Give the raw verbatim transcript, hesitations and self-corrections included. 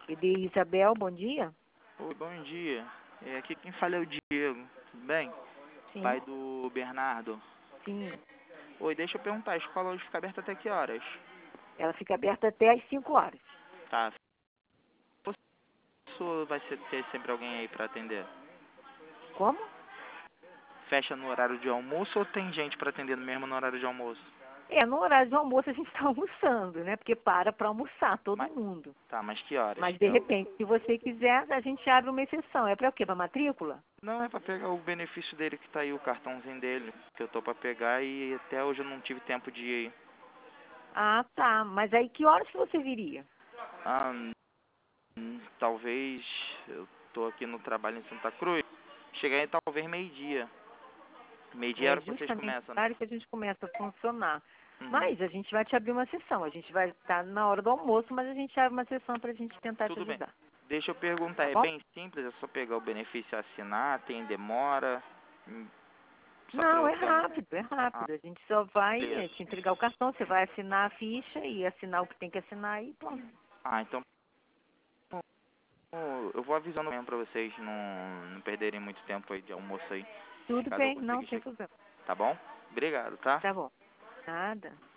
E de Isabel, bom dia. Oi, bom dia. É, aqui quem fala é o Diego, tudo bem? Sim, Pai do Bernardo. sim. Oi, deixa eu perguntar, a escola hoje fica aberta até que horas? Ela fica aberta até às cinco horas. Tá. Ou vai ser, ter sempre alguém aí pra atender? Como? Fecha no horário de almoço ou tem gente pra atender no mesmo no horário de almoço? É, no horário do almoço a gente está almoçando, né? Porque para para almoçar todo Mas, mundo. tá, mas que horas? Mas, de Que é o- repente, se você quiser, a gente abre uma exceção. É para o quê? Para matrícula? Não, é pra pegar o benefício dele que tá aí, o cartãozinho dele, que eu tô pra pegar e até hoje eu não tive tempo de ir. Ah, tá. Mas aí que horas que você viria? Ah, hum, talvez eu tô aqui no trabalho em Santa Cruz. Chegar aí talvez meio-dia. Meio-dia é a É hora que vocês justamente começam, o né? horário que a gente começa a funcionar. Uhum. Mas a gente vai te abrir uma sessão. A gente vai estar na hora do almoço, mas a gente abre uma sessão para a gente tentar te Tudo bem. ajudar. Deixa eu perguntar, Tá é bom? bem simples, é só pegar o benefício e assinar, tem demora? Hum, Só pra Não, eu é ter uma... rápido, é Ah, rápido. A gente só vai beleza. eh, te entregar o cartão, você vai assinar a ficha e assinar o que tem que assinar e pronto. Ah, então eu eu vou avisando mesmo pra vocês não, não perderem muito tempo aí de almoço aí, Tudo caso eu bem, não consiga tem chegar. problema. Tá bom? Obrigado, tá? Tá bom. Nada.